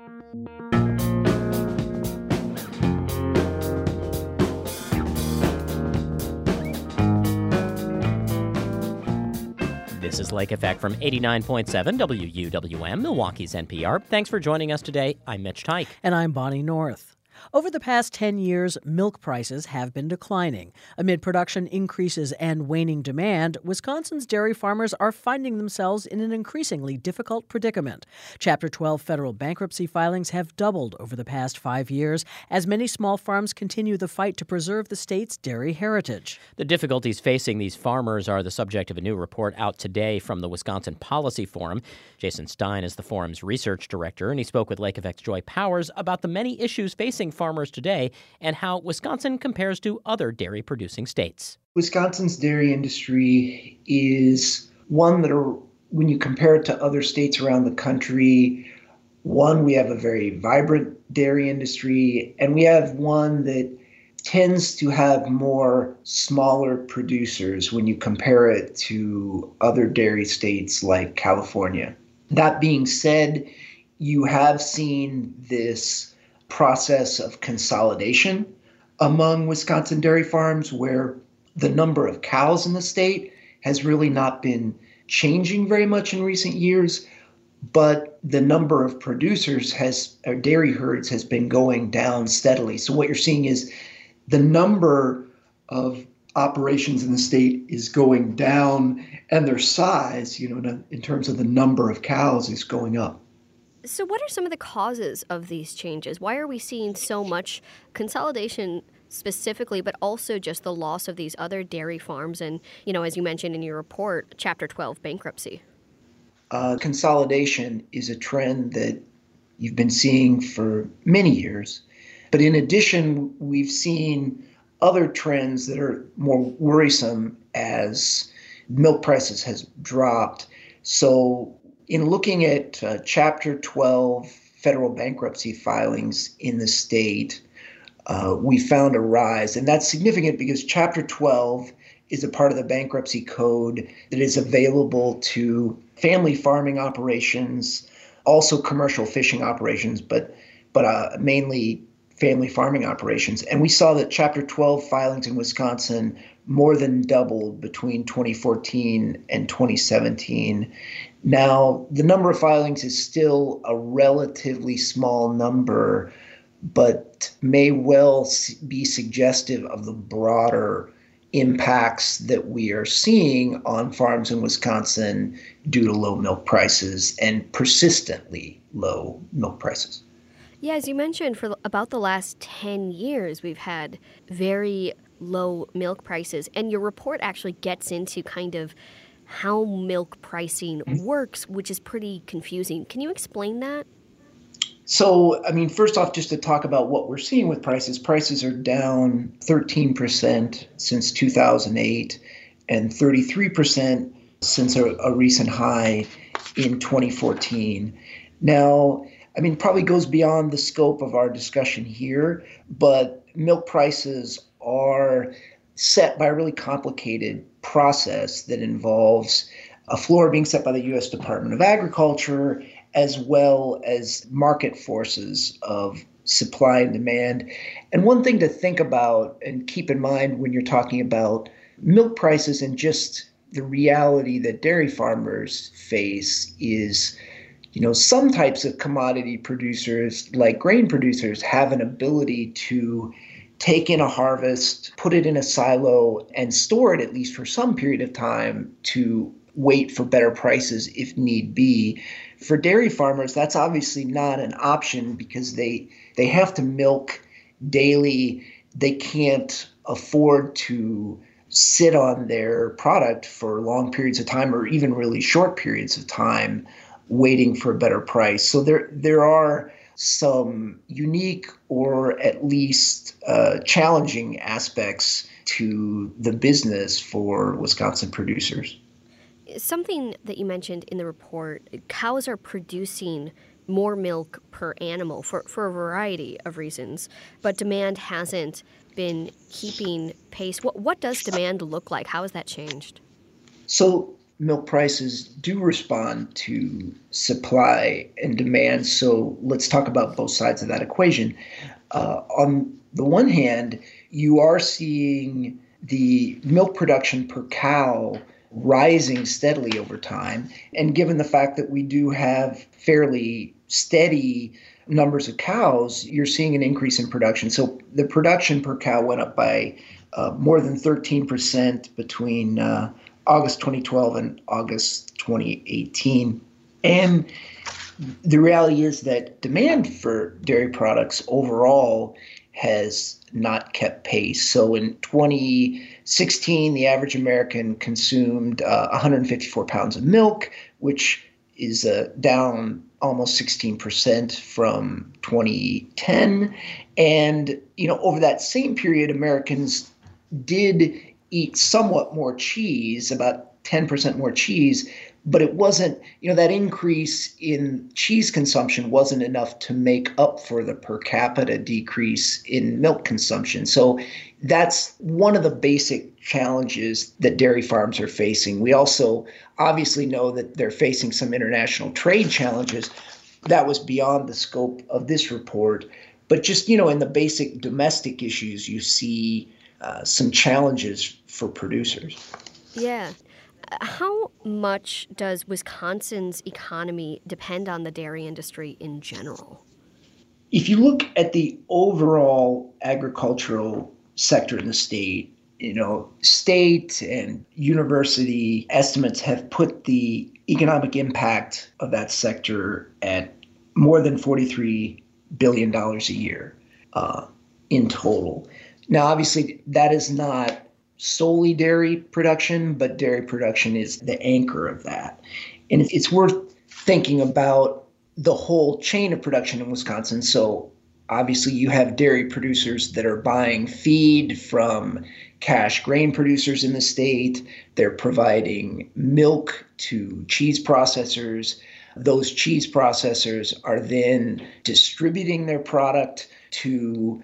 This is Lake Effect from 89.7 WUWM, Milwaukee's NPR. Thanks for joining us today. I'm Mitch Teich. And I'm Bonnie North. Over the past 10 years, milk prices have been declining. Amid production increases and waning demand, Wisconsin's dairy farmers are finding themselves in an increasingly difficult predicament. Chapter 12 federal bankruptcy filings have doubled over the past 5 years as many small farms continue the fight to preserve the state's dairy heritage. The difficulties facing these farmers are the subject of a new report out today from the Wisconsin Policy Forum. Jason Stein is the forum's research director, and he spoke with Lake Effect's Joy Powers about the many issues facing farmers today and how Wisconsin compares to other dairy-producing states. Wisconsin's dairy industry is one that, when you compare it to other states around the country, one, we have a very vibrant dairy industry, and we have one that tends to have more smaller producers when you compare it to other dairy states like California. That being said, you have seen this process of consolidation among Wisconsin dairy farms where the number of cows in the state has really not been changing very much in recent years, but the number of producers or dairy herds has been going down steadily. So what you're seeing is the number of operations in the state is going down and their size, in terms of the number of cows, is going up. So what are some of the causes of these changes? Why are we seeing so much consolidation specifically, but also just the loss of these other dairy farms and, as you mentioned in your report, Chapter 12 bankruptcy? Consolidation is a trend that you've been seeing for many years. But in addition, we've seen other trends that are more worrisome as milk prices has dropped. So in looking at Chapter 12 federal bankruptcy filings in the state, we found a rise. And that's significant because Chapter 12 is a part of the bankruptcy code that is available to family farming operations, also commercial fishing operations, but mainly family farming operations. And we saw that Chapter 12 filings in Wisconsin more than doubled between 2014 and 2017. Now, the number of filings is still a relatively small number, but may well be suggestive of the broader impacts that we are seeing on farms in Wisconsin due to low milk prices and persistently low milk prices. Yeah, as you mentioned, for about the last 10 years, we've had very low milk prices. And your report actually gets into kind of how milk pricing works, which is pretty confusing. Can you explain that? So, first off, just to talk about what we're seeing with prices. Prices are down 13% since 2008 and 33% since a recent high in 2014. Now, probably goes beyond the scope of our discussion here, but milk prices are set by a really complicated process that involves a floor being set by the U.S. Department of Agriculture, as well as market forces of supply and demand. And one thing to think about and keep in mind when you're talking about milk prices and just the reality that dairy farmers face is, some types of commodity producers, like grain producers, have an ability to take in a harvest, put it in a silo, and store it at least for some period of time to wait for better prices if need be. For dairy farmers, that's obviously not an option because they have to milk daily. They can't afford to sit on their product for long periods of time or even really short periods of time waiting for a better price. So there are some unique or at least challenging aspects to the business for Wisconsin producers. Something that you mentioned in the report, cows are producing more milk per animal for a variety of reasons, but demand hasn't been keeping pace. What does demand look like? How has that changed? So milk prices do respond to supply and demand. So let's talk about both sides of that equation. On the one hand, you are seeing the milk production per cow rising steadily over time. And given the fact that we do have fairly steady numbers of cows, you're seeing an increase in production. So the production per cow went up by more than 13% between August 2012 and August 2018. And the reality is that demand for dairy products overall has not kept pace. So in 2016, the average American consumed 154 pounds of milk, which is down almost 16% from 2010. And, over that same period, Americans did eat somewhat more cheese, about 10% more cheese, but it wasn't, that increase in cheese consumption wasn't enough to make up for the per capita decrease in milk consumption. So that's one of the basic challenges that dairy farms are facing. We also obviously know that they're facing some international trade challenges. That was beyond the scope of this report. But just, in the basic domestic issues, you see some challenges for producers. Yeah. How much does Wisconsin's economy depend on the dairy industry in general? If you look at the overall agricultural sector in the state, state and university estimates have put the economic impact of that sector at more than $43 billion a year in total. Now, obviously, that is not solely dairy production, but dairy production is the anchor of that. And it's worth thinking about the whole chain of production in Wisconsin. So obviously you have dairy producers that are buying feed from cash grain producers in the state. They're providing milk to cheese processors. Those cheese processors are then distributing their product to,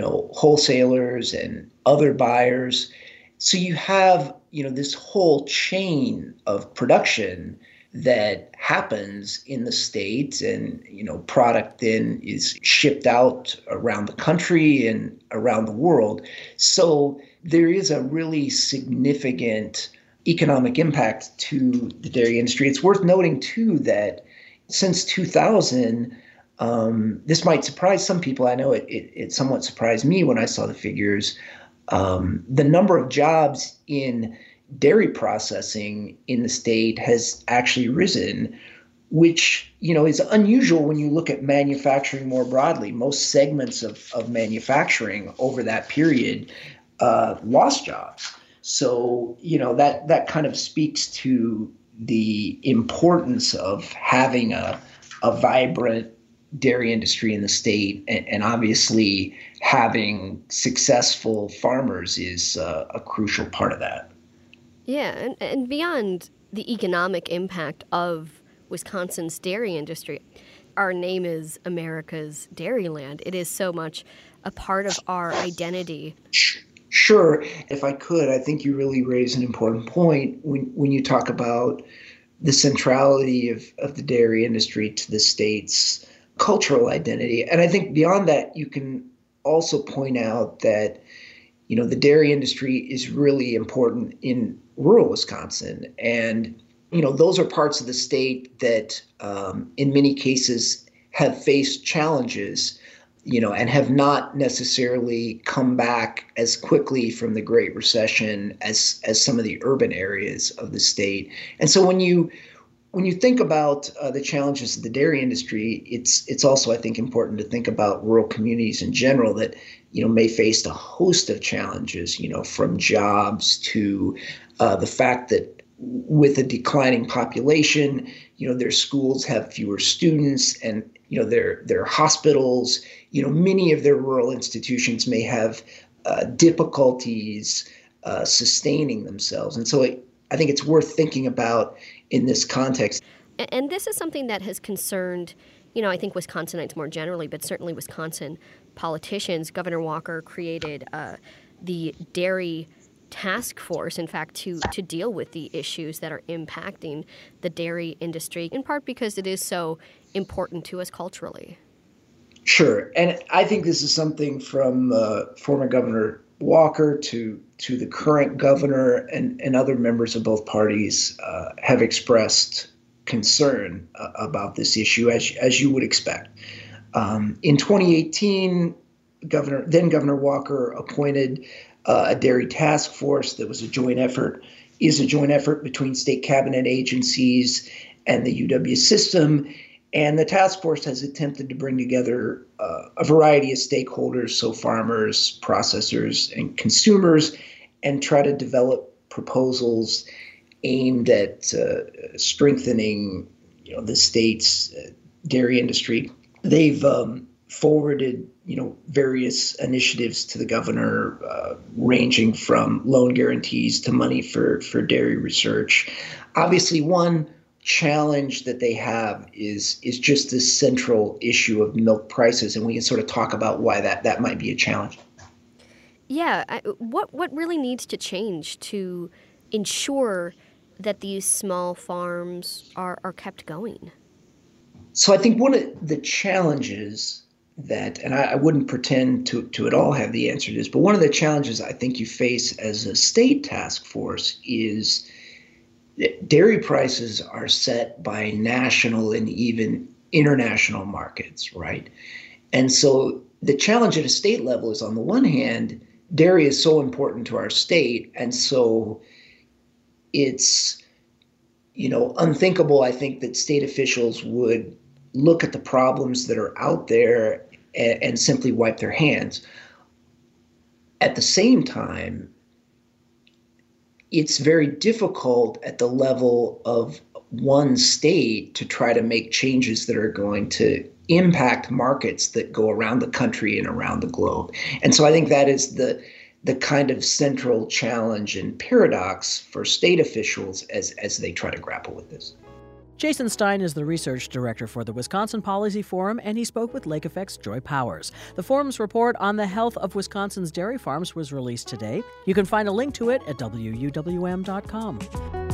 wholesalers and other buyers. So you have, this whole chain of production that happens in the state, and, product then is shipped out around the country and around the world. So there is a really significant economic impact to the dairy industry. It's worth noting, too, that since 2000, this might surprise some people. I know it somewhat surprised me when I saw the figures. The number of jobs in dairy processing in the state has actually risen, which, is unusual when you look at manufacturing more broadly. Most segments of manufacturing over that period lost jobs. So, that kind of speaks to the importance of having a vibrant dairy industry in the state, and obviously having successful farmers is a crucial part of that. Yeah, and beyond the economic impact of Wisconsin's dairy industry, our name is America's Dairyland. It is so much a part of our identity. Sure. If I could, I think you really raise an important point when you talk about the centrality of the dairy industry to the state's cultural identity. And I think beyond that, you can also point out that, the dairy industry is really important in rural Wisconsin. And, those are parts of the state that in many cases have faced challenges, and have not necessarily come back as quickly from the Great Recession as some of the urban areas of the state. And so when you think about the challenges of the dairy industry, it's also, I think, important to think about rural communities in general that, may face a host of challenges, from jobs to the fact that with a declining population, their schools have fewer students, and, their hospitals, many of their rural institutions may have difficulties sustaining themselves. And so I think it's worth thinking about in this context. And this is something that has concerned, I think Wisconsinites more generally, but certainly Wisconsin politicians. Governor Walker created the Dairy task force, in fact, to deal with the issues that are impacting the dairy industry, in part because it is so important to us culturally. Sure. And I think this is something from former Governor Walker to the current governor and other members of both parties have expressed concern about this issue, as you would expect. In 2018, Governor Walker appointed a dairy task force that was a joint effort between state cabinet agencies and the UW system. And the task force has attempted to bring together a variety of stakeholders, so farmers, processors, and consumers, and try to develop proposals aimed at strengthening, the state's dairy industry. They've forwarded, various initiatives to the governor, ranging from loan guarantees to money for dairy research. Obviously, one challenge that they have is just this central issue of milk prices, and we can sort of talk about why that might be a challenge. Yeah, what really needs to change to ensure that these small farms are kept going? So I think one of the challenges that, and I wouldn't pretend to at all have the answer to this, but one of the challenges I think you face as a state task force is dairy prices are set by national and even international markets, right? And so the challenge at a state level is, on the one hand, dairy is so important to our state, and so it's, unthinkable, I think, that state officials would look at the problems that are out there and simply wipe their hands. At the same time, it's very difficult at the level of one state to try to make changes that are going to impact markets that go around the country and around the globe. And so I think that is the kind of central challenge and paradox for state officials as they try to grapple with this. Jason Stein is the research director for the Wisconsin Policy Forum, and he spoke with Lake Effect's Joy Powers. The forum's report on the health of Wisconsin's dairy farms was released today. You can find a link to it at WUWM.com.